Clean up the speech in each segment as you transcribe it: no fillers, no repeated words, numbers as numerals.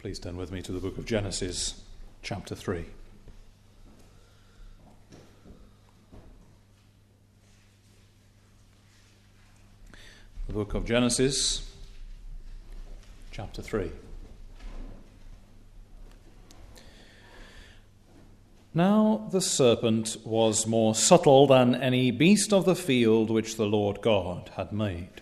Please turn with me to the book of Genesis, chapter 3. The book of Genesis, chapter 3. Now the serpent was more subtle than any beast of the field which the Lord God had made.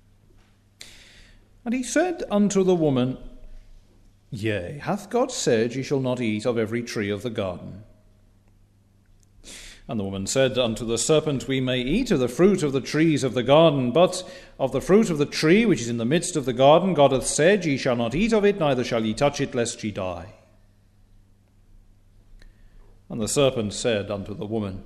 And he said unto the woman, Yea, hath God said, Ye shall not eat of every tree of the garden? And the woman said unto the serpent, We may eat of the fruit of the trees of the garden, but of the fruit of the tree which is in the midst of the garden, God hath said, Ye shall not eat of it, neither shall ye touch it, lest ye die. And the serpent said unto the woman,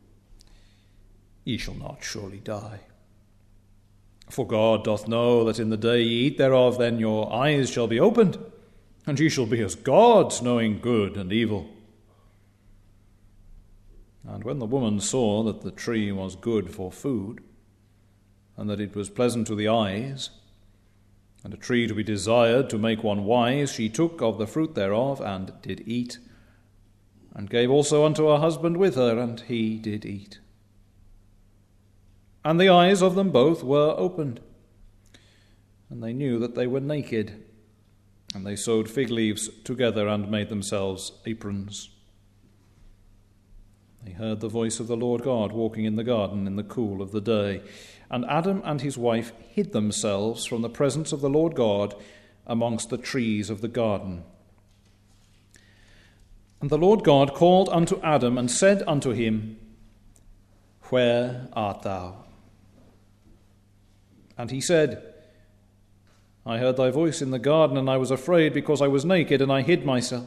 Ye shall not surely die. For God doth know that in the day ye eat thereof, then your eyes shall be opened, and ye shall be as gods, knowing good and evil. And when the woman saw that the tree was good for food, and that it was pleasant to the eyes, and a tree to be desired to make one wise, she took of the fruit thereof, and did eat, and gave also unto her husband with her, and he did eat. And the eyes of them both were opened, and they knew that they were naked. And they sewed fig leaves together and made themselves aprons. They heard the voice of the Lord God walking in the garden in the cool of the day. And Adam and his wife hid themselves from the presence of the Lord God amongst the trees of the garden. And the Lord God called unto Adam and said unto him, Where art thou? And he said, I heard thy voice in the garden, and I was afraid, because I was naked, and I hid myself.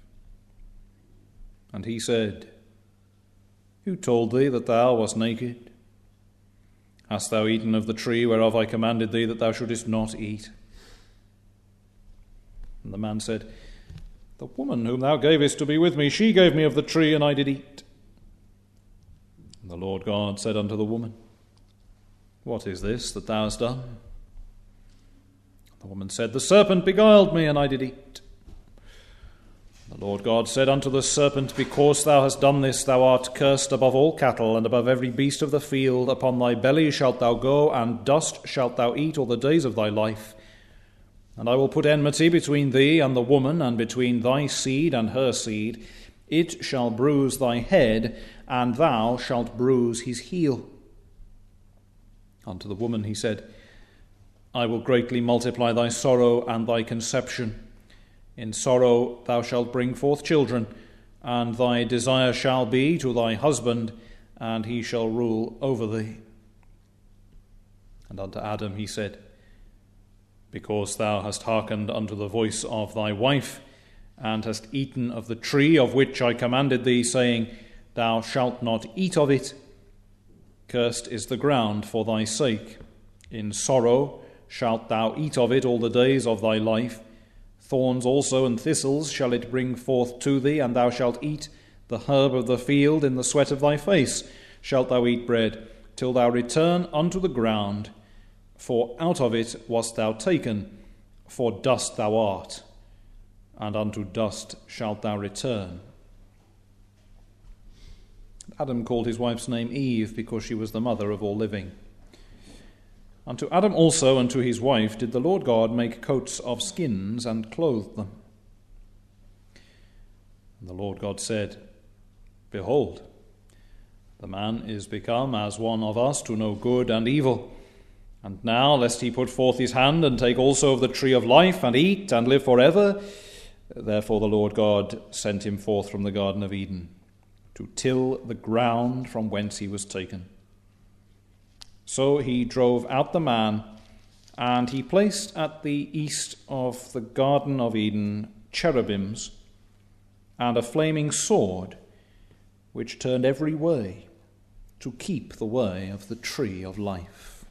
And he said, Who told thee that thou wast naked? Hast thou eaten of the tree whereof I commanded thee that thou shouldest not eat? And the man said, The woman whom thou gavest to be with me, she gave me of the tree, and I did eat. And the Lord God said unto the woman, What is this that thou hast done? The woman said, The serpent beguiled me, and I did eat. The Lord God said unto the serpent, Because thou hast done this, thou art cursed above all cattle, and above every beast of the field. Upon thy belly shalt thou go, and dust shalt thou eat all the days of thy life. And I will put enmity between thee and the woman, and between thy seed and her seed. It shall bruise thy head, and thou shalt bruise his heel. Unto the woman he said, I will greatly multiply thy sorrow and thy conception. In sorrow thou shalt bring forth children, and thy desire shall be to thy husband, and he shall rule over thee. And unto Adam he said, Because thou hast hearkened unto the voice of thy wife, and hast eaten of the tree of which I commanded thee, saying, Thou shalt not eat of it, cursed is the ground for thy sake. In sorrow shalt thou eat of it all the days of thy life. Thorns also and thistles shall it bring forth to thee, and thou shalt eat the herb of the field. In the sweat of thy face shalt thou eat bread, till thou return unto the ground. For out of it wast thou taken, for dust thou art, and unto dust shalt thou return. Adam called his wife's name Eve, because she was the mother of all living. Unto Adam also and to his wife did the Lord God make coats of skins, and clothed them. And the Lord God said, Behold, the man is become as one of us to know good and evil. And now, lest he put forth his hand, and take also of the tree of life, and eat, and live forever. Therefore the Lord God sent him forth from the Garden of Eden, to till the ground from whence he was taken. So he drove out the man, and he placed at the east of the Garden of Eden cherubims, and a flaming sword, which turned every way, to keep the way of the tree of life.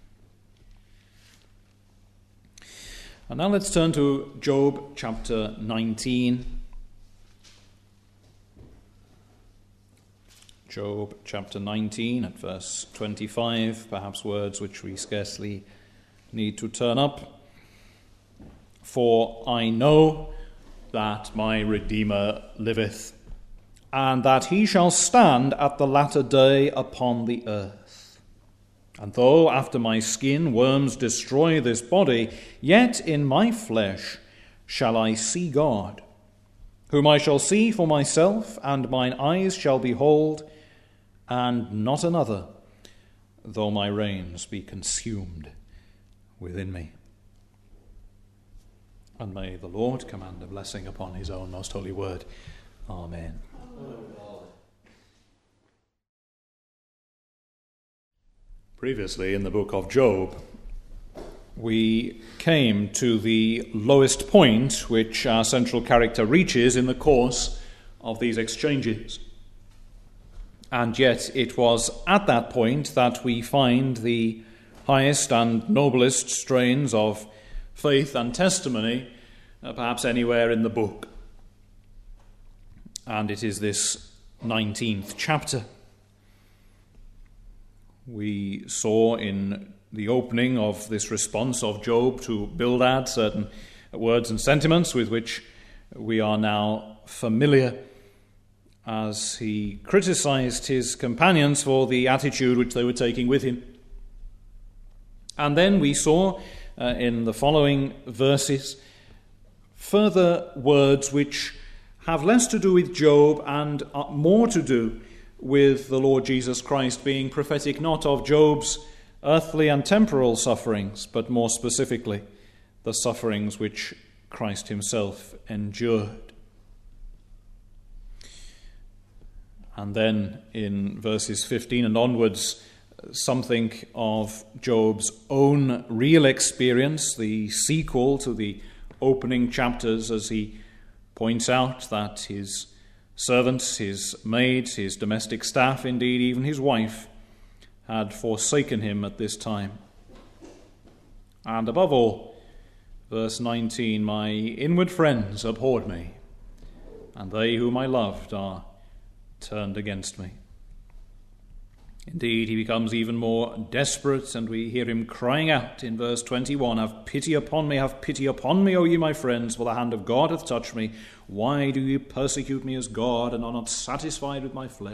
And now let's turn to Job chapter 19. Job chapter 19 at verse 25, perhaps words which we scarcely need to turn up. For I know that my Redeemer liveth, and that he shall stand at the latter day upon the earth. And though after my skin worms destroy this body, yet in my flesh shall I see God, whom I shall see for myself, and mine eyes shall behold, and not another, though my reins be consumed within me. And may the Lord command a blessing upon his own most holy word. Amen. Previously in the book of Job, we came to the lowest point which our central character reaches in the course of these exchanges. And yet it was at that point that we find the highest and noblest strains of faith and testimony, perhaps anywhere in the book. And it is this 19th chapter. We saw in the opening of this response of Job to Bildad certain words and sentiments with which we are now familiar, as he criticized his companions for the attitude which they were taking with him. And then we saw in the following verses further words which have less to do with Job and more to do with the Lord Jesus Christ, being prophetic not of Job's earthly and temporal sufferings, but more specifically the sufferings which Christ himself endured. And then in verses 15 and onwards, something of Job's own real experience, the sequel to the opening chapters, as he points out that his servants, his maids, his domestic staff, indeed even his wife, had forsaken him at this time. And above all, verse 19, my inward friends abhorred me, and they whom I loved are turned against me. Indeed, he becomes even more desperate, and we hear him crying out in verse 21, have pity upon me, O ye my friends, for the hand of God hath touched me. Why do ye persecute me as God, and are not satisfied with my flesh?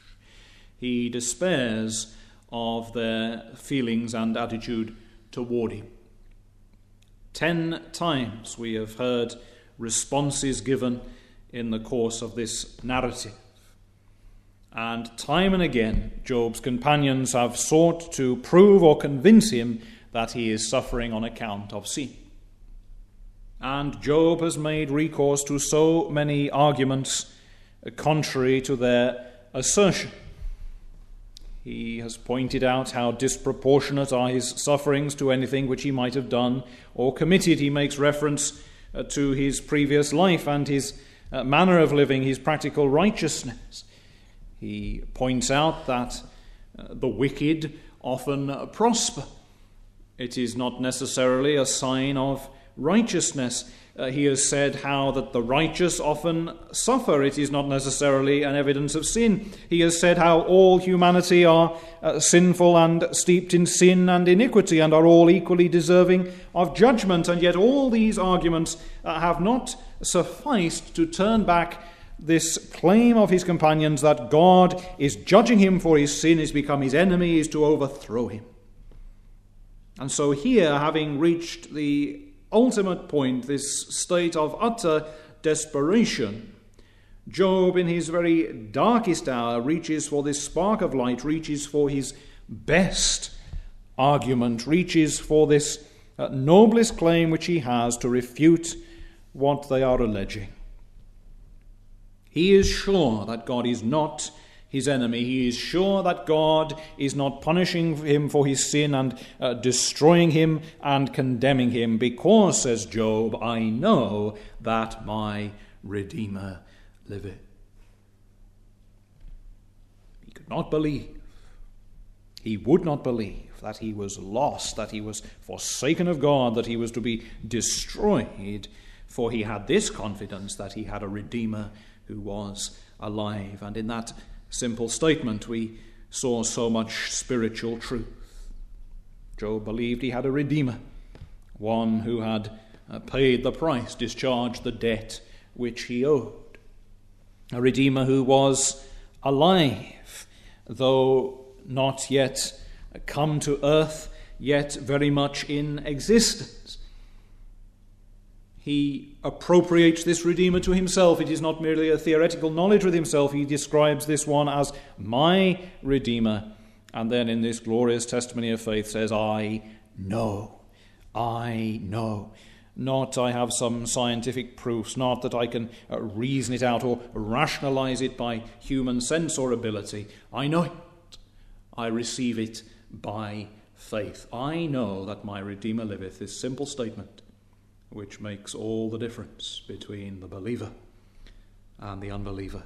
He despairs of their feelings and attitude toward him. 10 times we have heard responses given in the course of this narrative. And time and again, Job's companions have sought to prove or convince him that he is suffering on account of sin. And Job has made recourse to so many arguments contrary to their assertion. He has pointed out how disproportionate are his sufferings to anything which he might have done or committed. He makes reference to his previous life and his manner of living, his practical righteousness. He points out that the wicked often prosper. It is not necessarily a sign of righteousness. He has said how that the righteous often suffer. It is not necessarily an evidence of sin. He has said how all humanity are sinful and steeped in sin and iniquity and are all equally deserving of judgment. And yet all these arguments have not sufficed to turn back this claim of his companions that God is judging him for his sin, is become his enemy, is to overthrow him. And so here, having reached the ultimate point, this state of utter desperation, Job in his very darkest hour reaches for this spark of light, reaches for his best argument, reaches for this noblest claim which he has to refute what they are alleging. He is sure that God is not his enemy. He is sure that God is not punishing him for his sin and destroying him and condemning him, because, says Job, I know that my Redeemer liveth. He could not believe. He would not believe that he was lost, that he was forsaken of God, that he was to be destroyed, for he had this confidence that he had a Redeemer who was alive. And in that simple statement we saw so much spiritual truth. Job believed he had a Redeemer, one who had paid the price, discharged the debt which he owed. A Redeemer who was alive, though not yet come to earth, yet very much in existence. He appropriates this Redeemer to himself. It is not merely a theoretical knowledge with himself. He describes this one as my Redeemer. And then in this glorious testimony of faith says, I know. Not I have some scientific proofs, not that I can reason it out or rationalize it by human sense or ability. I know it. I receive it by faith. I know that my Redeemer liveth. This simple statement, which makes all the difference between the believer and the unbeliever.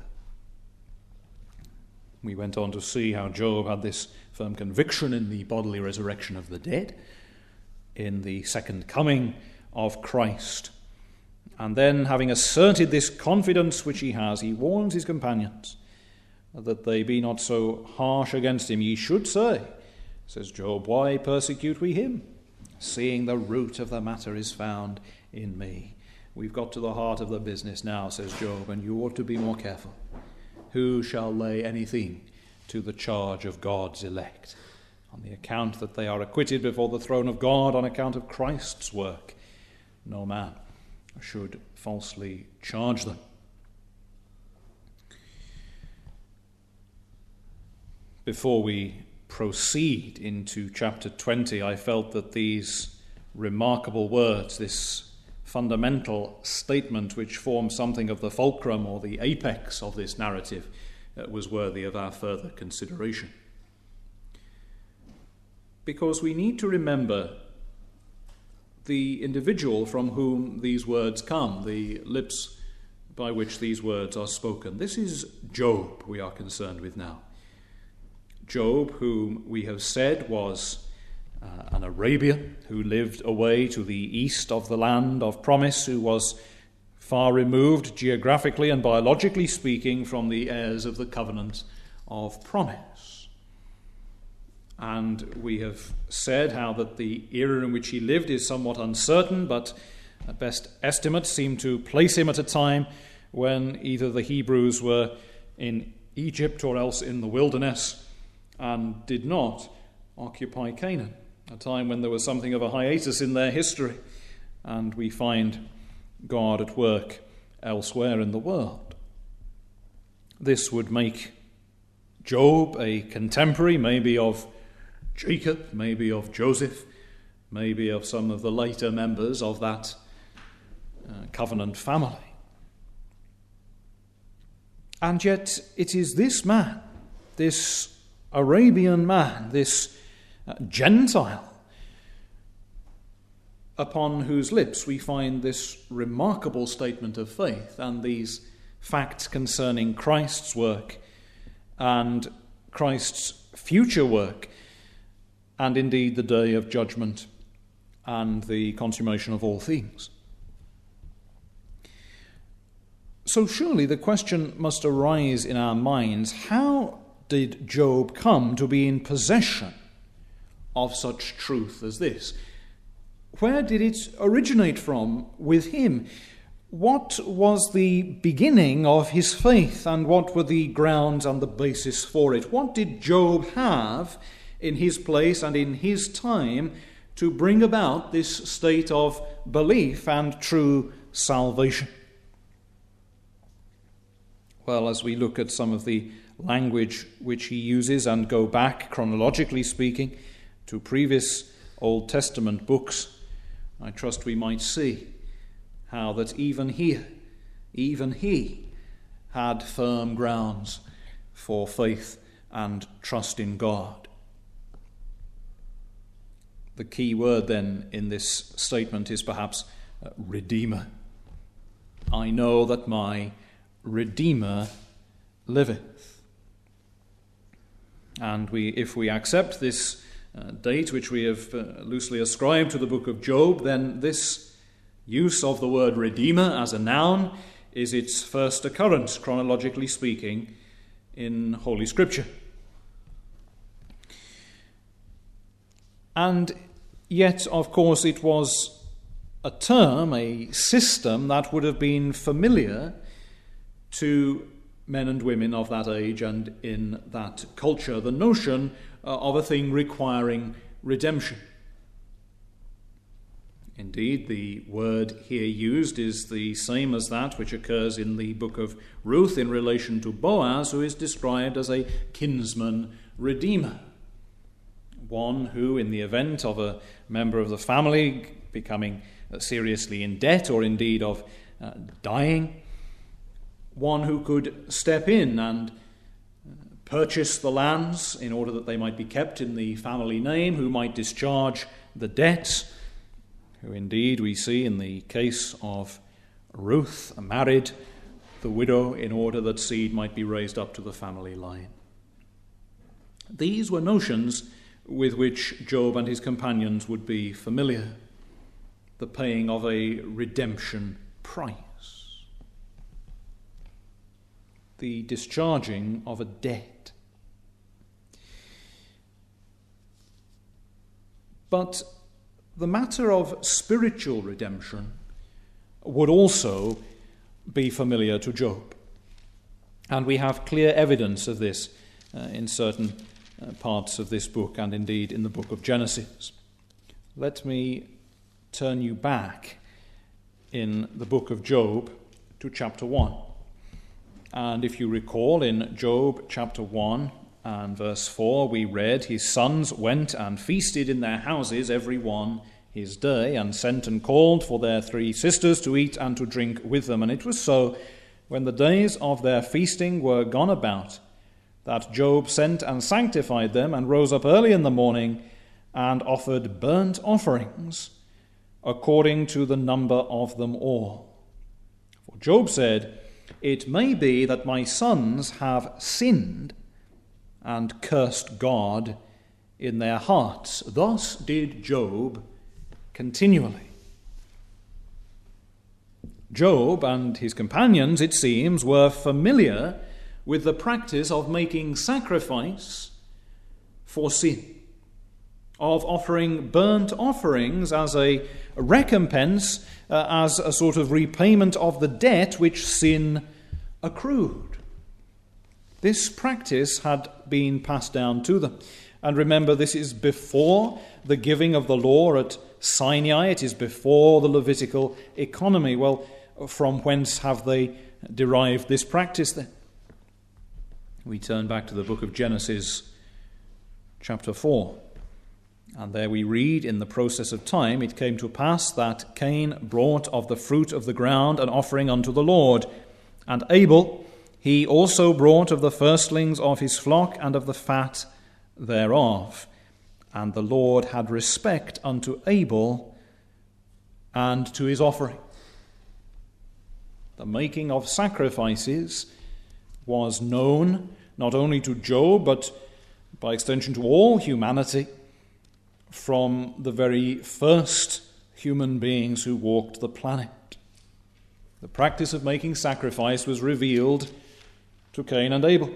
We went on to see how Job had this firm conviction in the bodily resurrection of the dead, in the second coming of Christ. And then, having asserted this confidence which he has, he warns his companions that they be not so harsh against him. Ye should say, says Job, why persecute we him, seeing the root of the matter is found in me? We've got to the heart of the business now, says Job, and you ought to be more careful. Who shall lay anything to the charge of God's elect? On the account that they are acquitted before the throne of God, on account of Christ's work, no man should falsely charge them. Before we proceed into chapter 20, I felt that these remarkable words, this fundamental statement which forms something of the fulcrum or the apex of this narrative, was worthy of our further consideration. Because we need to remember the individual from whom these words come, the lips by which these words are spoken. This is Job we are concerned with now. Job, whom we have said was an Arabian who lived away to the east of the land of promise, who was far removed geographically and biologically speaking from the heirs of the covenant of promise. And we have said how that the era in which he lived is somewhat uncertain, but at best estimates seem to place him at a time when either the Hebrews were in Egypt or else in the wilderness and did not occupy Canaan, a time when there was something of a hiatus in their history, and we find God at work elsewhere in the world. This would make Job a contemporary, maybe of Jacob, maybe of Joseph, maybe of some of the later members of that covenant family. And yet it is this man, this Arabian man, this Gentile, upon whose lips we find this remarkable statement of faith and these facts concerning Christ's work and Christ's future work, and indeed the day of judgment and the consummation of all things. So surely the question must arise in our minds, how did Job come to be in possession of such truth as this? Where did it originate from with him? What was the beginning of his faith, and what were the grounds and the basis for it? What did Job have in his place and in his time to bring about this state of belief and true salvation? Well, as we look at some of the language which he uses and go back, chronologically speaking, to previous Old Testament books, I trust we might see how that even he had firm grounds for faith and trust in God. The key word then in this statement is perhaps Redeemer. I know that my Redeemer liveth. And if we accept this date which we have loosely ascribed to the book of Job, then this use of the word Redeemer as a noun is its first occurrence, chronologically speaking, in Holy Scripture. And yet, of course, it was a term, a system that would have been familiar to men and women of that age and in that culture, the notion of a thing requiring redemption. Indeed, the word here used is the same as that which occurs in the book of Ruth in relation to Boaz, who is described as a kinsman redeemer, one who, in the event of a member of the family becoming seriously in debt or indeed of dying, one who could step in and purchase the lands in order that they might be kept in the family name, who might discharge the debts, who indeed we see in the case of Ruth married the widow in order that seed might be raised up to the family line. These were notions with which Job and his companions would be familiar, the paying of a redemption price, the discharging of a debt. But the matter of spiritual redemption would also be familiar to Job. And we have clear evidence of this in certain parts of this book and indeed in the book of Genesis. Let me turn you back in the book of Job to chapter 1. And if you recall, in Job chapter 1 and verse 4, we read, "His sons went and feasted in their houses, every one his day, and sent and called for their 3 sisters to eat and to drink with them. And it was so, when the days of their feasting were gone about, that Job sent and sanctified them, and rose up early in the morning, and offered burnt offerings, according to the number of them all. For Job said, It may be that my sons have sinned and cursed God in their hearts. Thus did Job continually." Job and his companions, it seems, were familiar with the practice of making sacrifice for sin, of offering burnt offerings as a recompense, as a sort of repayment of the debt which sin accrued. This practice had been passed down to them. And remember, this is before the giving of the law at Sinai. It is before the Levitical economy. Well, from whence have they derived this practice then? We turn back to the book of Genesis, chapter 4. And there we read, "In the process of time it came to pass that Cain brought of the fruit of the ground an offering unto the Lord. And Abel, he also brought of the firstlings of his flock and of the fat thereof. And the Lord had respect unto Abel and to his offering." The making of sacrifices was known not only to Job, but by extension to all humanity, from the very first human beings who walked the planet. The practice of making sacrifice was revealed to Cain and Abel.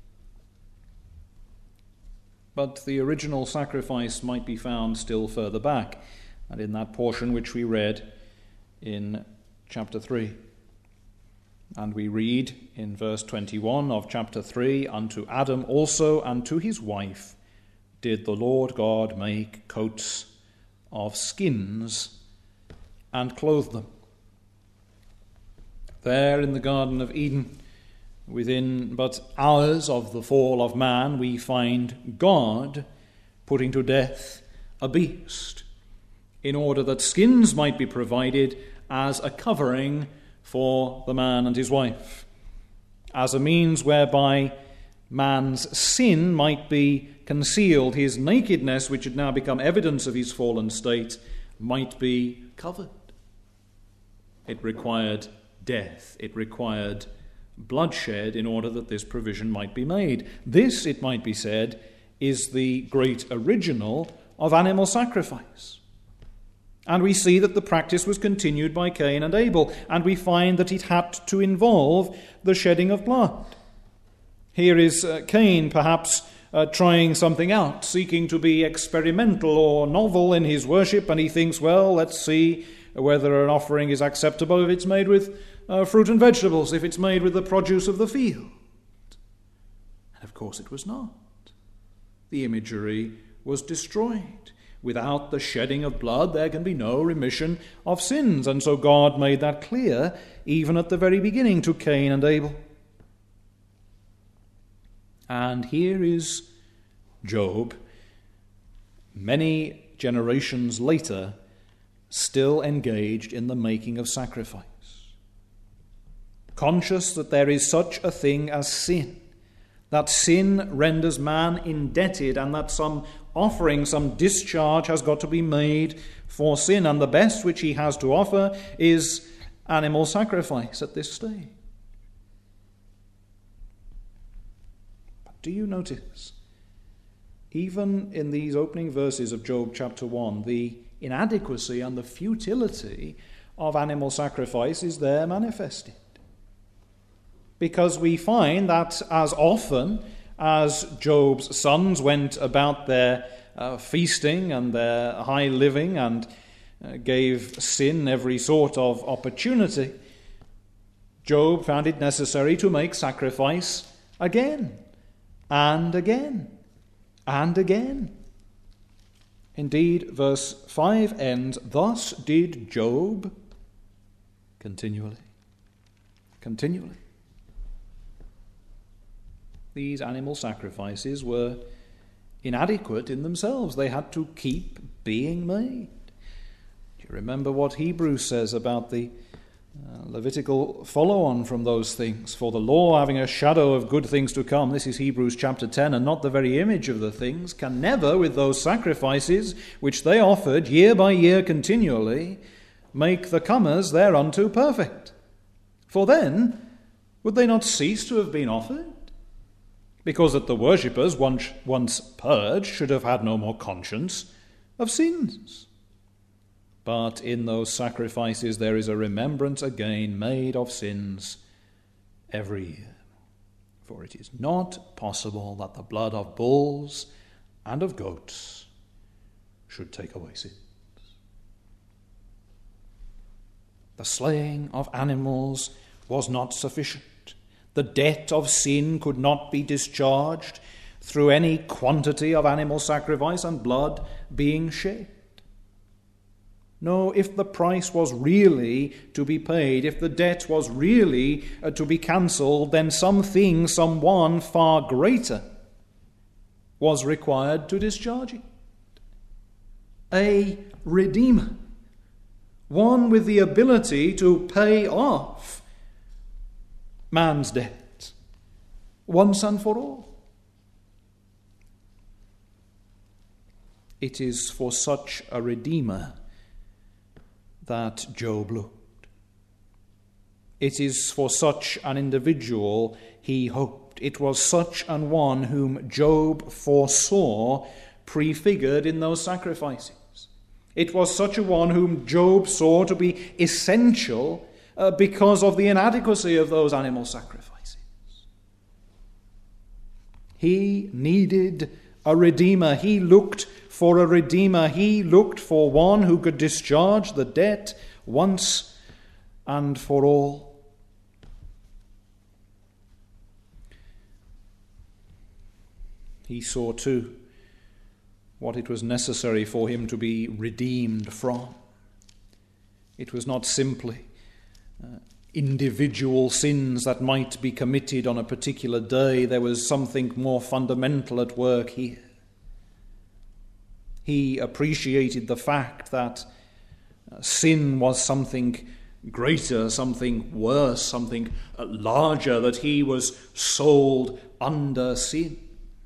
But the original sacrifice might be found still further back, and in that portion which we read in chapter 3. And we read in verse 21 of chapter 3, "Unto Adam also and to his wife did the Lord God make coats of skins and clothe them." There in the Garden of Eden, within but hours of the fall of man, we find God putting to death a beast in order that skins might be provided as a covering for the man and his wife, as a means whereby man's sin might be concealed, his nakedness, which had now become evidence of his fallen state, might be covered. It required death. It required bloodshed in order that this provision might be made. This, it might be said, is the great original of animal sacrifice. And we see that the practice was continued by Cain and Abel, and we find that it had to involve the shedding of blood. Here is Cain perhaps trying something out, seeking to be experimental or novel in his worship, and he thinks, well, let's see whether an offering is acceptable if it's made with fruit and vegetables, if it's made with the produce of the field. And of course it was not. The imagery was destroyed. Without the shedding of blood, there can be no remission of sins. And so God made that clear even at the very beginning to Cain and Abel. And here is Job, many generations later, still engaged in the making of sacrifice. Conscious that there is such a thing as sin, that sin renders man indebted, and that some offering, some discharge has got to be made for sin, and the best which he has to offer is animal sacrifice at this stage. But do you notice, even in these opening verses of Job chapter 1, the inadequacy and the futility of animal sacrifice is there manifested? Because we find that as often as Job's sons went about their feasting and their high living and gave sin every sort of opportunity, Job found it necessary to make sacrifice again and again and again. Indeed, verse 5 ends, "Thus did Job continually." These animal sacrifices were inadequate in themselves. They had to keep being made. Do you remember what Hebrews says about the Levitical follow-on from those things? "For the law, having a shadow of good things to come," this is Hebrews chapter 10, "and not the very image of the things, can never, with those sacrifices which they offered year by year continually, make the comers thereunto perfect. For then would they not cease to have been offered? Because that the worshippers, once purged, should have had no more conscience of sins. But in those sacrifices there is a remembrance again made of sins every year. For it is not possible that the blood of bulls and of goats should take away sins." The slaying of animals was not sufficient. The debt of sin could not be discharged through any quantity of animal sacrifice and blood being shed. No, if the price was really to be paid, if the debt was really to be cancelled, then someone far greater was required to discharge it. A Redeemer, one with the ability to pay off man's debt once and for all. It is for such a Redeemer that Job looked. It is for such an individual he hoped. It was such an one whom Job foresaw prefigured in those sacrifices. It was such a one whom Job saw to be essential because of the inadequacy of those animal sacrifices. He needed a Redeemer. He looked for a Redeemer. He looked for one who could discharge the debt once and for all. He saw too what it was necessary for him to be redeemed from. It was not simply individual sins that might be committed on a particular day. There was something more fundamental at work here. He appreciated the fact that sin was something greater, something worse, something larger, that he was sold under sin.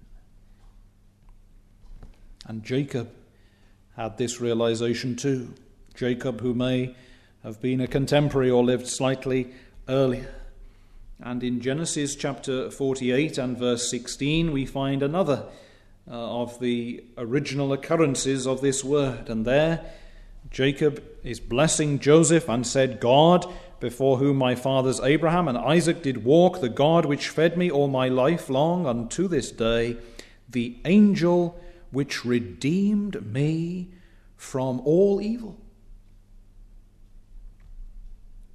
And Jacob had this realization too. Jacob, who may have been a contemporary or lived slightly earlier. And in Genesis chapter 48 and verse 16, we find another of the original occurrences of this word. And there, Jacob is blessing Joseph and said, "God, before whom my fathers Abraham and Isaac did walk, the God which fed me all my life long unto this day, the angel which redeemed me from all evil."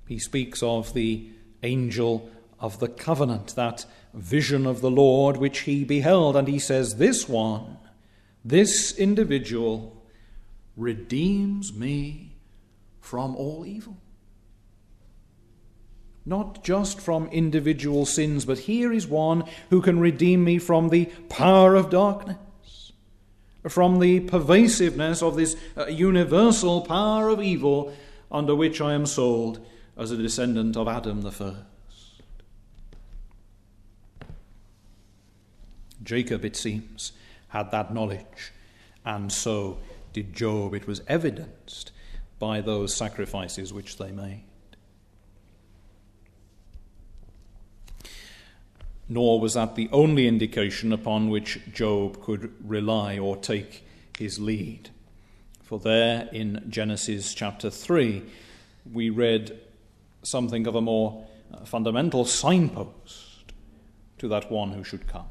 He speaks of the angel of the covenant, that vision of the Lord which he beheld, and he says, this one, this individual, redeems me from all evil. Not just from individual sins, but here is one who can redeem me from the power of darkness, from the pervasiveness of this universal power of evil under which I am sold as a descendant of Adam the first. Jacob, it seems, had that knowledge, and so did Job. It was evidenced by those sacrifices which they made. Nor was that the only indication upon which Job could rely or take his lead. For there in Genesis chapter 3, we read something of a more fundamental signpost to that one who should come.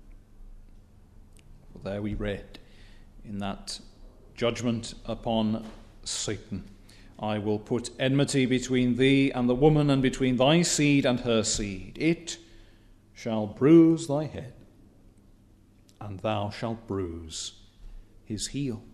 For there we read in that judgment upon Satan, I will put enmity between thee and the woman, and between thy seed and her seed. It shall bruise thy head, and thou shalt bruise his heel.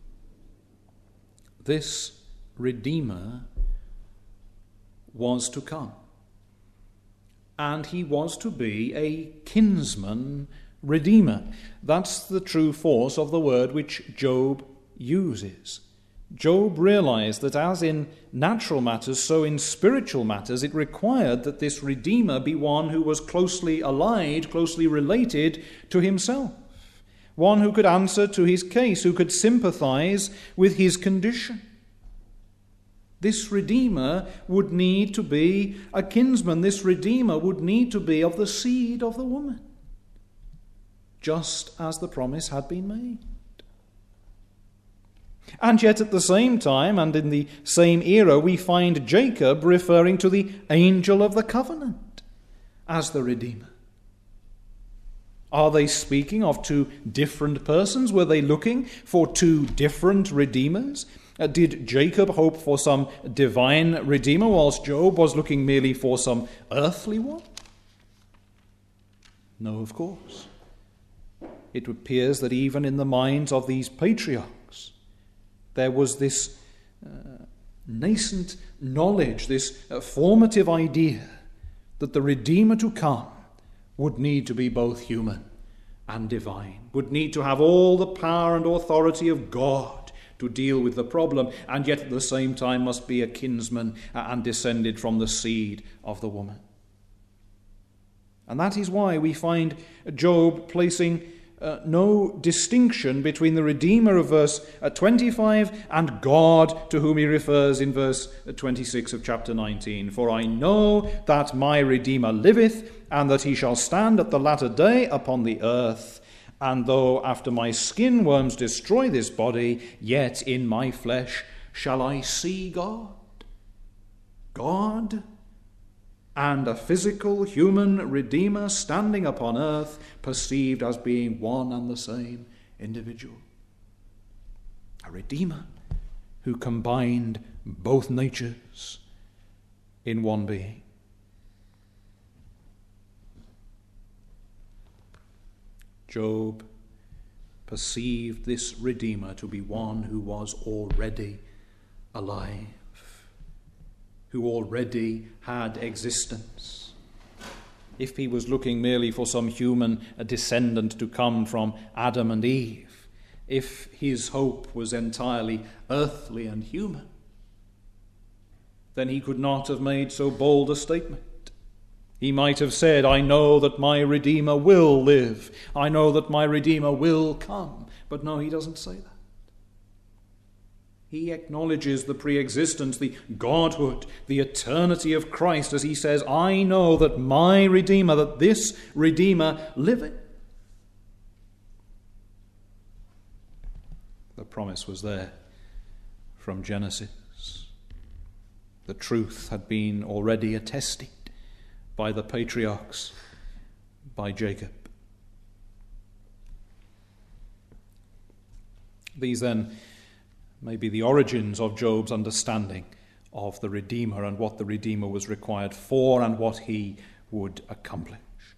This Redeemer was to come, and he was to be a kinsman redeemer. That's the true force of the word which Job uses. Job realized that as in natural matters, so in spiritual matters, it required that this Redeemer be one who was closely allied, closely related to himself, one who could answer to his case, who could sympathize with his condition. This Redeemer would need to be a kinsman. This Redeemer would need to be of the seed of the woman, just as the promise had been made. And yet at the same time and in the same era, we find Jacob referring to the angel of the covenant as the Redeemer. Are they speaking of two different persons? Were they looking for two different Redeemers? Did Jacob hope for some divine Redeemer, whilst Job was looking merely for some earthly one? No, of course. It appears that even in the minds of these patriarchs, there was this nascent knowledge, this formative idea that the Redeemer to come would need to be both human and divine, would need to have all the power and authority of God to deal with the problem, and yet at the same time must be a kinsman and descended from the seed of the woman. And that is why we find Job placing no distinction between the Redeemer of verse 25 and God, to whom he refers in verse 26 of chapter 19. For I know that my Redeemer liveth, and that he shall stand at the latter day upon the earth. And though after my skin worms destroy this body, yet in my flesh shall I see God. God and a physical human Redeemer standing upon earth, perceived as being one and the same individual. A Redeemer who combined both natures in one being. Job perceived this Redeemer to be one who was already alive, who already had existence. If he was looking merely for some human descendant to come from Adam and Eve, if his hope was entirely earthly and human, then he could not have made so bold a statement. He might have said, I know that my Redeemer will live. I know that my Redeemer will come. But no, he doesn't say that. He acknowledges the pre-existence, the Godhood, the eternity of Christ as he says, I know that my Redeemer, that this Redeemer liveth. The promise was there from Genesis. The truth had been already attested by the patriarchs, by Jacob. These then may be the origins of Job's understanding of the Redeemer and what the Redeemer was required for and what he would accomplish.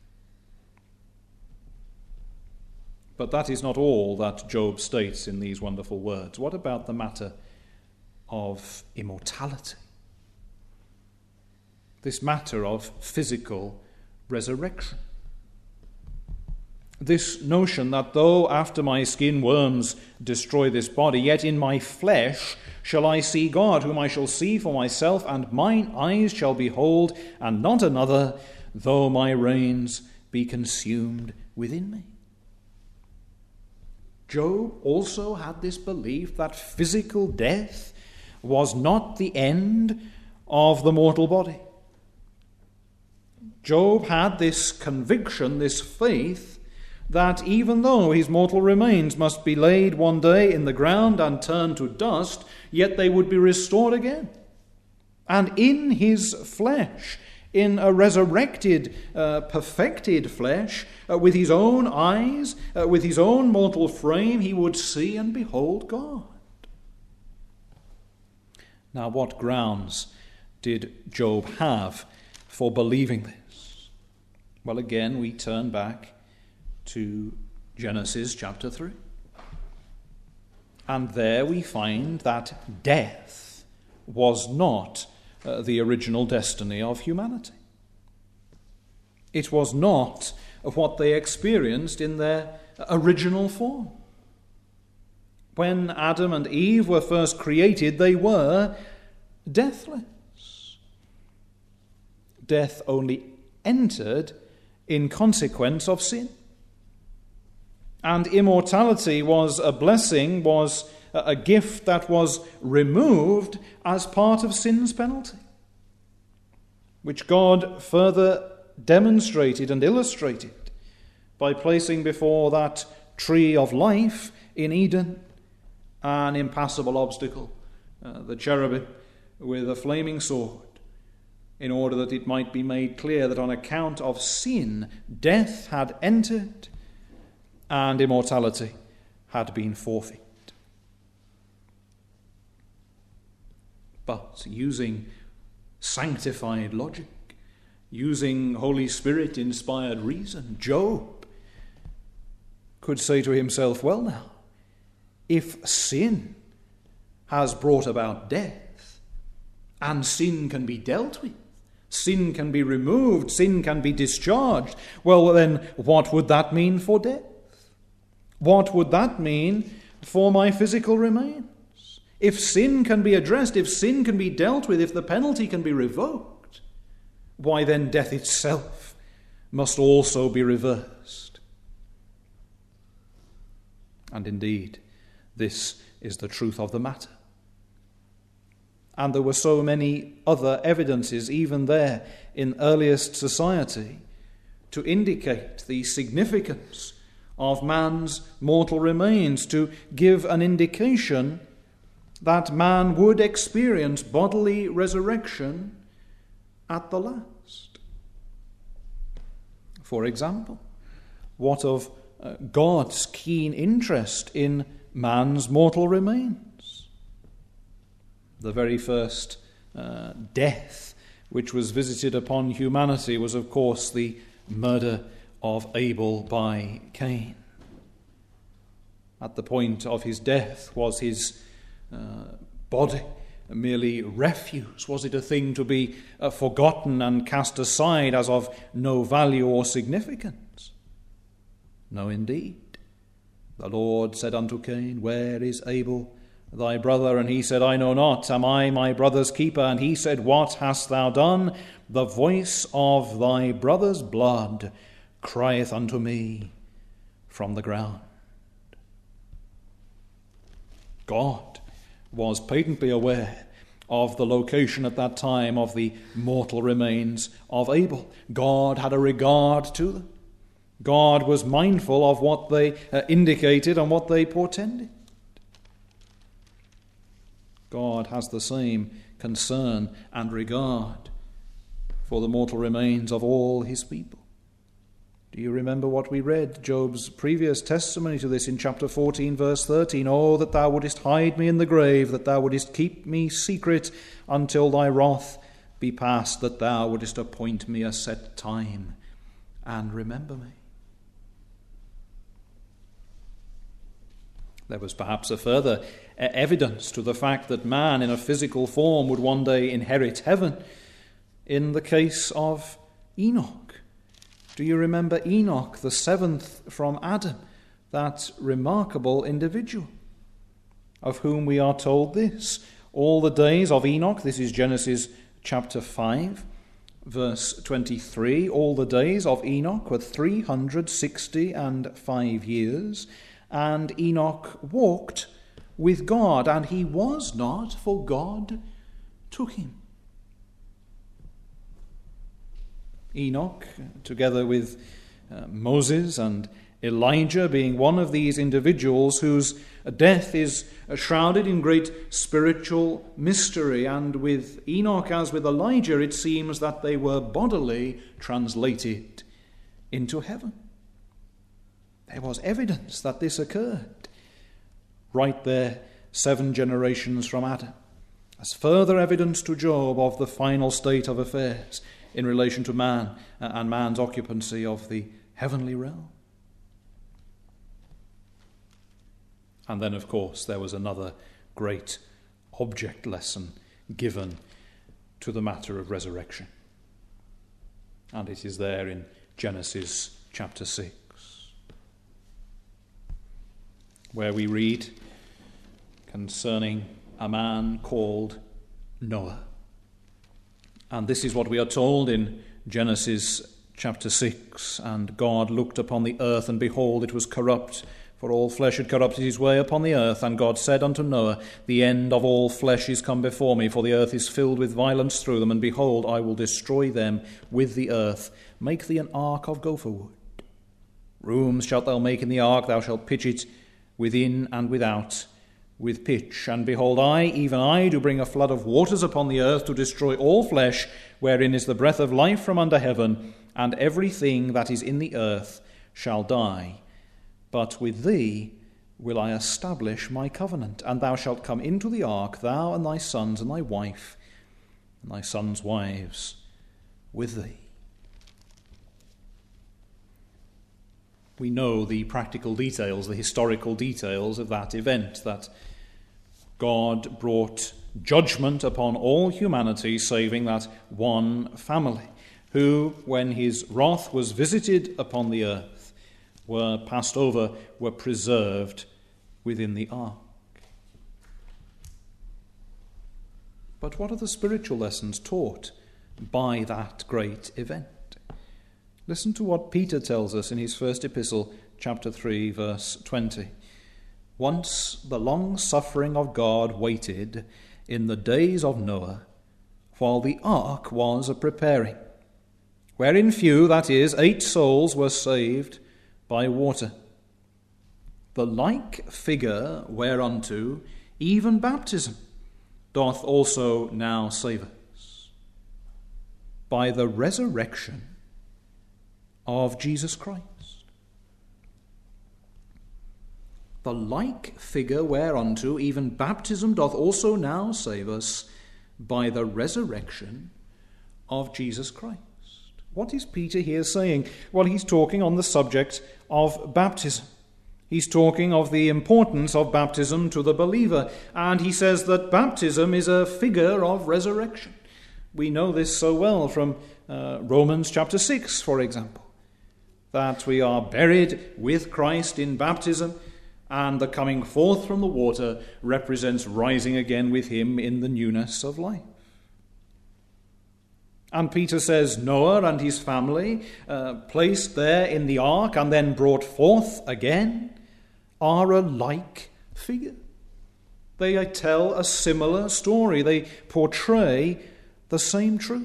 But that is not all that Job states in these wonderful words. What about the matter of immortality? This matter of physical resurrection. This notion that though after my skin worms destroy this body, yet in my flesh shall I see God, whom I shall see for myself, and mine eyes shall behold, and not another, though my reins be consumed within me. Job also had this belief that physical death was not the end of the mortal body. Job had this conviction, this faith, that even though his mortal remains must be laid one day in the ground and turned to dust, yet they would be restored again. And in his flesh, in a resurrected, perfected flesh, with his own eyes, with his own mortal frame, he would see and behold God. Now, what grounds did Job have for believing this? Well, again, we turn back to Genesis chapter 3. And there we find that death was not the original destiny of humanity. It was not what they experienced in their original form. When Adam and Eve were first created, they were deathless. Death only entered in consequence of sin. And immortality was a blessing, was a gift that was removed as part of sin's penalty, which God further demonstrated and illustrated by placing before that tree of life in Eden an impassable obstacle, the cherubim with a flaming sword, in order that it might be made clear that on account of sin, death had entered and immortality had been forfeit. But using sanctified logic, using Holy Spirit-inspired reason, Job could say to himself, well now, if sin has brought about death, and sin can be dealt with, sin can be removed, sin can be discharged, well then, what would that mean for death? What would that mean for my physical remains? If sin can be addressed, if sin can be dealt with, if the penalty can be revoked, why then death itself must also be reversed. And indeed, this is the truth of the matter. And there were so many other evidences, even there in earliest society, to indicate the significance of man's mortal remains, to give an indication that man would experience bodily resurrection at the last. For example, what of God's keen interest in man's mortal remains? The very first death which was visited upon humanity was, of course, the murder of Abel by Cain. At the point of his death, was his body merely refuse? Was it a thing to be forgotten and cast aside as of no value or significance? No, indeed. The Lord said unto Cain, where is Abel thy brother? And he said, I know not. Am I my brother's keeper? And he said, what hast thou done? The voice of thy brother's blood crieth unto me from the ground. God was patently aware of the location at that time of the mortal remains of Abel. God had a regard to them. God was mindful of what they indicated and what they portended. God has the same concern and regard for the mortal remains of all his people. Do you remember what we read? Job's previous testimony to this in chapter 14, verse 13. Oh, that thou wouldest hide me in the grave, that thou wouldest keep me secret until thy wrath be past, that thou wouldest appoint me a set time and remember me. There was perhaps a further evidence to the fact that man in a physical form would one day inherit heaven in the case of Enoch. Do you remember Enoch, the seventh from Adam, that remarkable individual, of whom we are told this? All the days of Enoch, this is Genesis chapter 5, verse 23, all the days of Enoch were 365 years, and Enoch walked with God, and he was not, for God took him. Enoch, together with Moses and Elijah, being one of these individuals whose death is shrouded in great spiritual mystery. And with Enoch, as with Elijah, it seems that they were bodily translated into heaven. There was evidence that this occurred right there, 7 generations from Adam, as further evidence to Job of the final state of affairs in relation to man and man's occupancy of the heavenly realm. And then, of course, there was another great object lesson given to the matter of resurrection. And it is there in Genesis chapter 6, where we read concerning a man called Noah. And this is what we are told in Genesis chapter 6. And God looked upon the earth, and behold, it was corrupt, for all flesh had corrupted his way upon the earth. And God said unto Noah, the end of all flesh is come before me, for the earth is filled with violence through them. And behold, I will destroy them with the earth. Make thee an ark of gopher wood. Rooms shalt thou make in the ark, thou shalt pitch it within and without with pitch. And behold, I, even I, do bring a flood of waters upon the earth to destroy all flesh, wherein is the breath of life from under heaven, and everything that is in the earth shall die. But with thee will I establish my covenant, and thou shalt come into the ark, thou and thy sons and thy wife, and thy sons' wives with thee. We know the practical details, the historical details of that event, that God brought judgment upon all humanity, saving that one family, who, when his wrath was visited upon the earth, were passed over, were preserved within the ark. But what are the spiritual lessons taught by that great event? Listen to what Peter tells us in his first epistle, chapter 3, verse 20. Once the long suffering of God waited in the days of Noah, while the ark was a preparing, wherein few, that is, 8 souls, were saved by water. The like figure whereunto even baptism doth also now save us, by the resurrection of Jesus Christ. The like figure whereunto even baptism doth also now save us, by the resurrection of Jesus Christ. What is Peter here saying? Well, he's talking on the subject of baptism. He's talking of the importance of baptism to the believer, and he says that baptism is a figure of resurrection. We know this so well from Romans chapter 6, for example, that we are buried with Christ in baptism, and the coming forth from the water represents rising again with him in the newness of life. And Peter says Noah and his family, placed there in the ark and then brought forth again, are a like figure. They tell a similar story. They portray the same truth.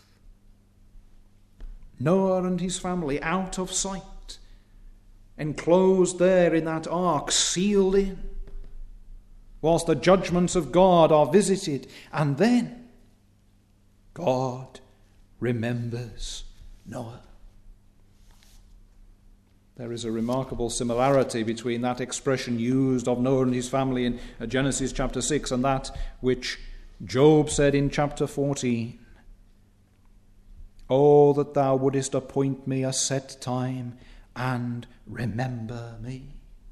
Noah and his family out of sight, enclosed there in that ark, sealed in, whilst the judgments of God are visited. And then God remembers Noah. There is a remarkable similarity between that expression used of Noah and his family in Genesis chapter 6 and that which Job said in chapter 14. Oh, that thou wouldest appoint me a set time and remember me.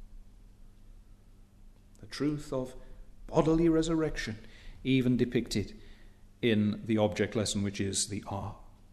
The truth of bodily resurrection, even depicted in the object lesson, which is the ark.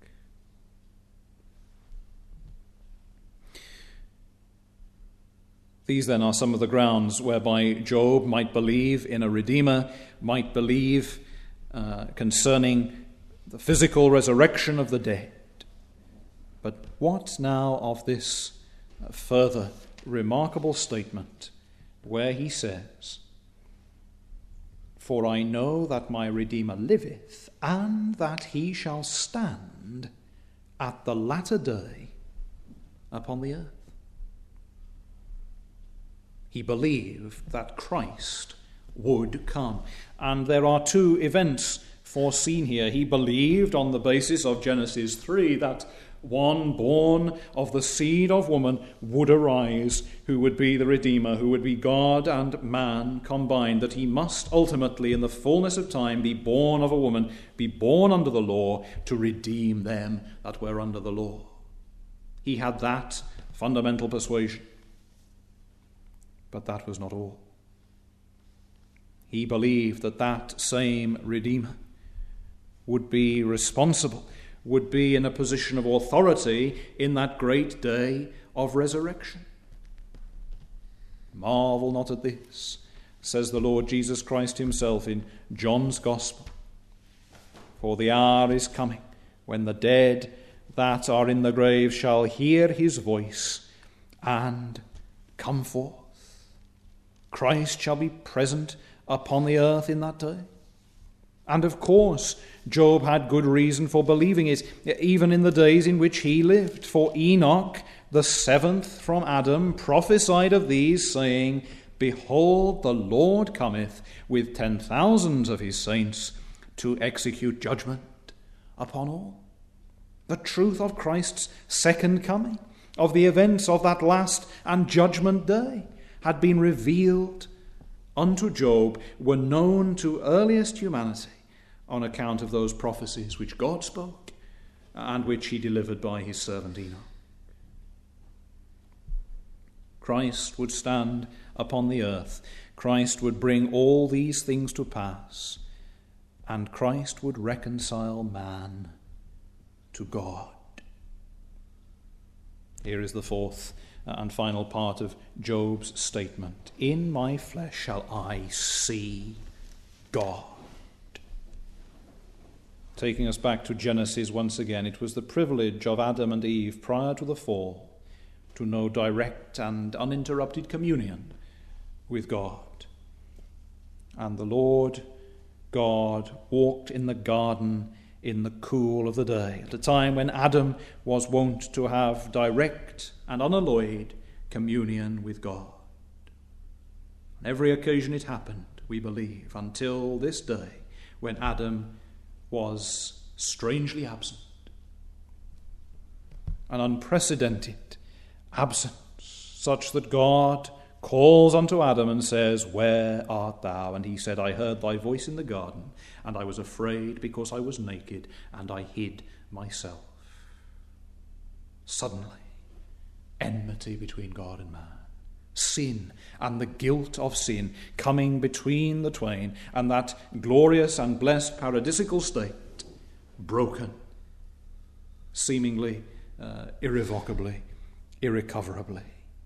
These then are some of the grounds whereby Job might believe in a Redeemer, might believe concerning the physical resurrection of the dead. But what now of this further remarkable statement where he says, "For I know that my Redeemer liveth, and that he shall stand at the latter day upon the earth." He believed that Christ would come. And there are two events foreseen here. He believed on the basis of Genesis 3 that one born of the seed of woman would arise, who would be the Redeemer, who would be God and man combined, that he must ultimately, in the fullness of time, be born of a woman, be born under the law, to redeem them that were under the law. He had that fundamental persuasion. But that was not all. He believed that that same Redeemer would be responsible, would be in a position of authority in that great day of resurrection. Marvel not at this, says the Lord Jesus Christ himself in John's Gospel. For the hour is coming when the dead that are in the grave shall hear his voice and come forth. Christ shall be present upon the earth in that day. And of course, Job had good reason for believing it, even in the days in which he lived. For Enoch, the seventh from Adam, prophesied of these, saying, "Behold, the Lord cometh with 10,000s of his saints to execute judgment upon all." The truth of Christ's second coming, of the events of that last and judgment day, had been revealed unto Job, were known to earliest humanity on account of those prophecies which God spoke and which he delivered by his servant Enoch. Christ would stand upon the earth. Christ would bring all these things to pass, and Christ would reconcile man to God. Here is the fourth and final part of Job's statement. In my flesh shall I see God. Taking us back to Genesis once again, it was the privilege of Adam and Eve prior to the fall to know direct and uninterrupted communion with God. And the Lord God walked in the garden in the cool of the day, at a time when Adam was wont to have direct and unalloyed communion with God. On every occasion it happened, we believe, until this day when Adam was strangely absent. An unprecedented absence, such that God calls unto Adam and says, "Where art thou?" And he said, "I heard thy voice in the garden, and I was afraid because I was naked, and I hid myself." Suddenly, enmity between God and man, sin and the guilt of sin coming between the twain, and that glorious and blessed paradisical state broken, seemingly irrevocably, irrecoverably.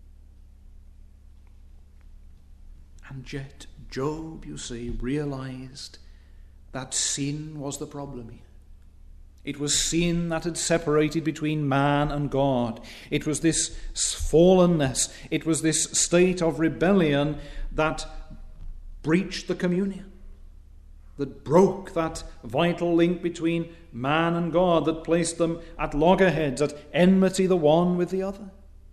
And yet Job, you see, realized that sin was the problem here. It was sin that had separated between man and God. It was this fallenness, it was this state of rebellion that breached the communion, that broke that vital link between man and God, that placed them at loggerheads, at enmity the one with the other.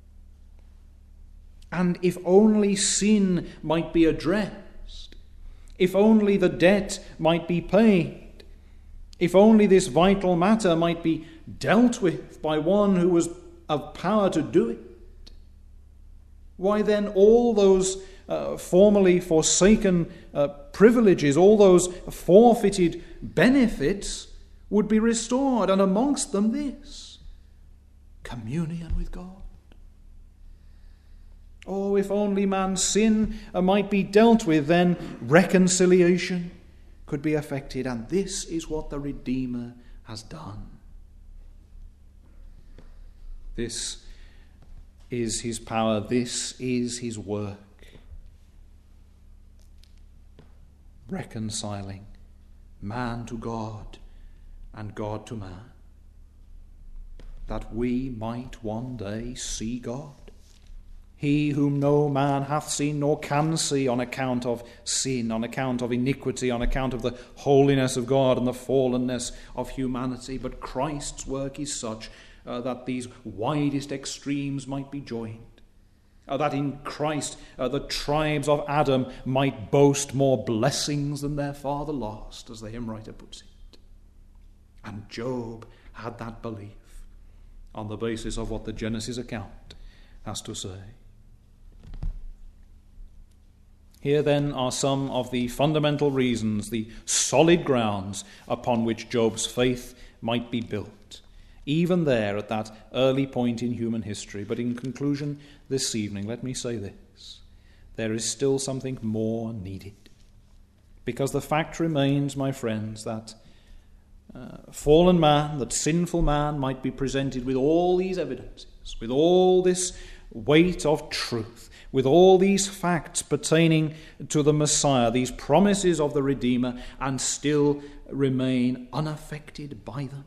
And if only sin might be addressed, if only the debt might be paid, if only this vital matter might be dealt with by one who was of power to do it, why then all those formerly forsaken privileges, all those forfeited benefits would be restored, and amongst them this, communion with God. Oh, if only man's sin might be dealt with, then reconciliation could be effected, and this is what the Redeemer has done. This is his power, this is his work. Reconciling man to God and God to man, that we might one day see God. He whom no man hath seen nor can see on account of sin, on account of iniquity, on account of the holiness of God and the fallenness of humanity. But Christ's work is such that these widest extremes might be joined. That in Christ the tribes of Adam might boast more blessings than their father lost, as the hymn writer puts it. And Job had that belief on the basis of what the Genesis account has to say. Here then are some of the fundamental reasons, the solid grounds upon which Job's faith might be built, even there at that early point in human history. But in conclusion this evening, let me say this: there is still something more needed. Because the fact remains, my friends, that fallen man, that sinful man might be presented with all these evidences, with all this weight of truth, with all these facts pertaining to the Messiah, these promises of the Redeemer, and still remain unaffected by them.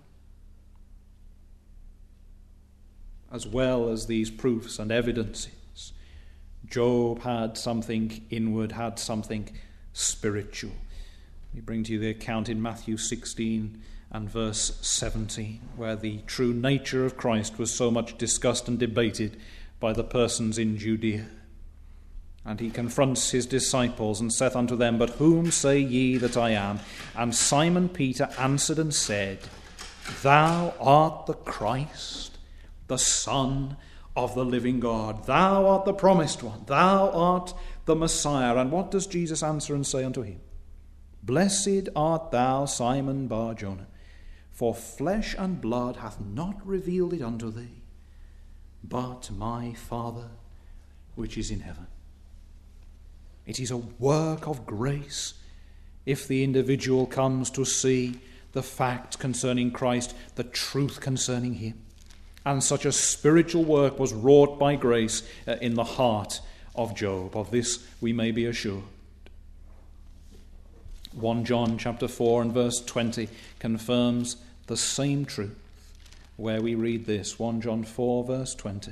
As well as these proofs and evidences, Job had something inward, had something spiritual. We bring to you the account in Matthew 16 and verse 17, where the true nature of Christ was so much discussed and debated by the persons in Judea. And he confronts his disciples and saith unto them, But whom say ye that I am? And Simon Peter answered and said, Thou art the Christ, the Son of the living God. Thou art the promised one. Thou art the Messiah. And what does Jesus answer and say unto him? Blessed art thou, Simon Bar-Jonah, for flesh and blood hath not revealed it unto thee, but my Father which is in heaven. It is a work of grace if the individual comes to see the fact concerning Christ, the truth concerning him. And such a spiritual work was wrought by grace in the heart of Job. Of this we may be assured. 1 John chapter 4 and verse 20 confirms the same truth, where we read this, 1 John 4 verse 20.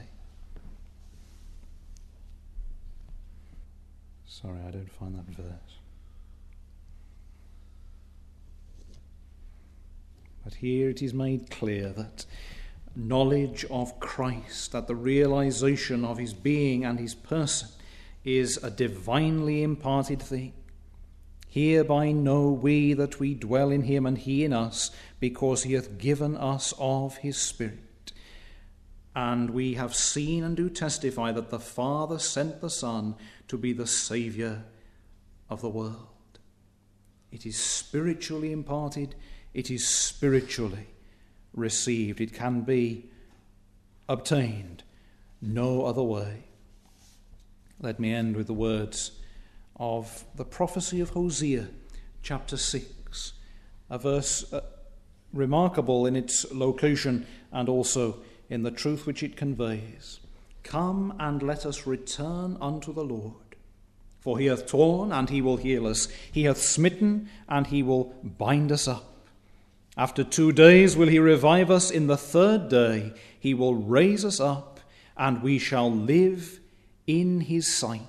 Sorry, I don't find that verse. But here it is made clear that knowledge of Christ, that the realization of his being and his person is a divinely imparted thing. Hereby know we that we dwell in him and he in us, because he hath given us of his Spirit. And we have seen and do testify that the Father sent the Son to be the Saviour of the world. It is spiritually imparted, it is spiritually received. It can be obtained no other way. Let me end with the words of the prophecy of Hosea, chapter 6, a verse remarkable in its location and also in the truth which it conveys. Come and let us return unto the Lord, for he hath torn and he will heal us. He hath smitten and he will bind us up. After 2 days will he revive us. In the 3rd day he will raise us up, and we shall live in his sight.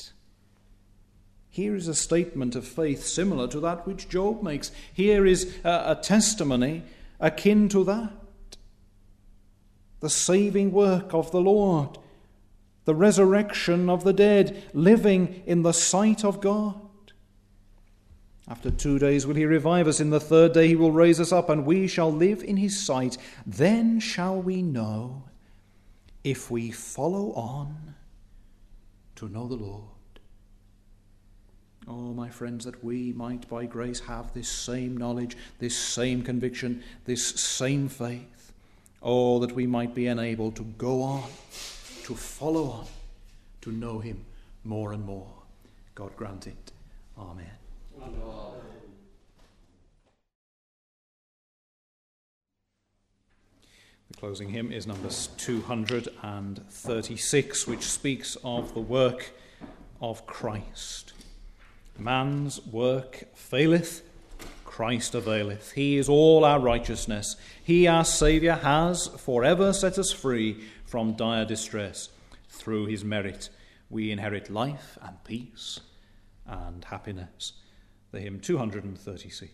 Here is a statement of faith similar to that which Job makes. Here is a testimony akin to that. The saving work of the Lord, the resurrection of the dead, living in the sight of God. After 2 days will he revive us. In the 3rd day he will raise us up, and we shall live in his sight. Then shall we know if we follow on to know the Lord. Oh, my friends, that we might by grace have this same knowledge, this same conviction, this same faith. Oh, that we might be enabled to go on, to follow on, to know him more and more. God grant it. Amen. Amen. The closing hymn is number 236, which speaks of the work of Christ. Man's work faileth, Christ availeth. He is all our righteousness. He, our Saviour, has forever set us free from dire distress. Through his merit we inherit life and peace and happiness. The hymn 236.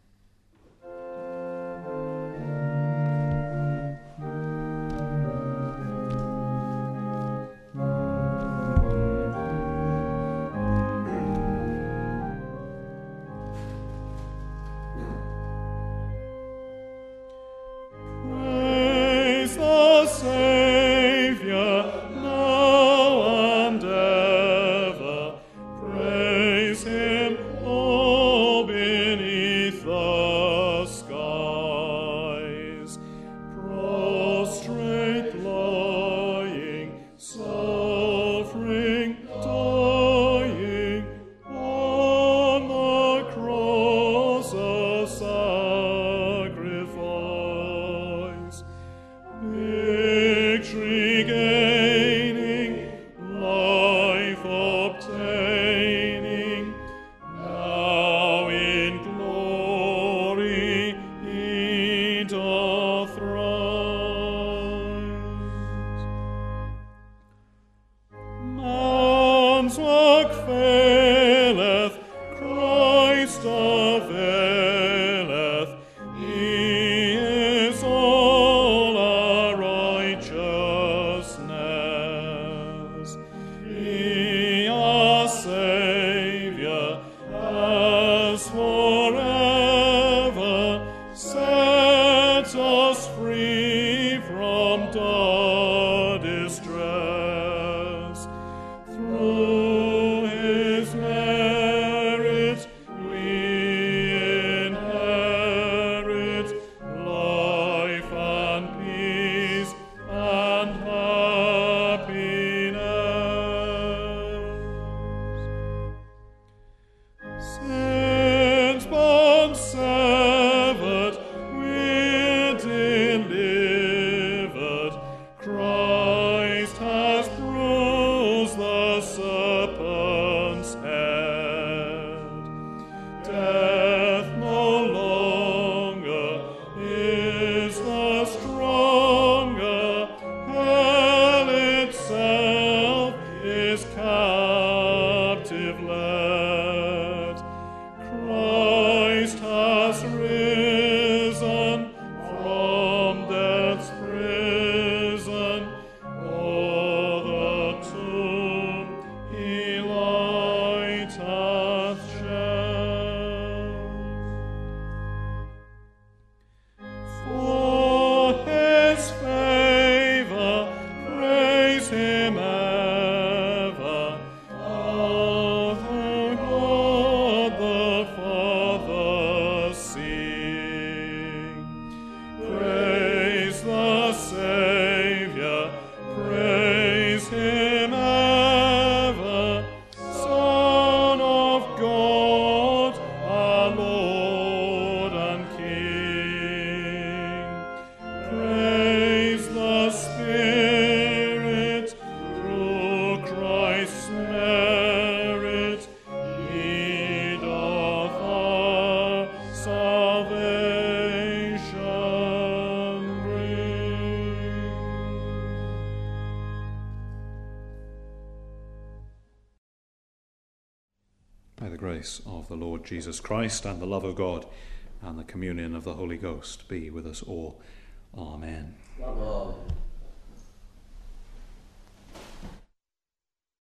May the grace of the Lord Jesus Christ and the love of God and the communion of the Holy Ghost be with us all. Amen. Amen.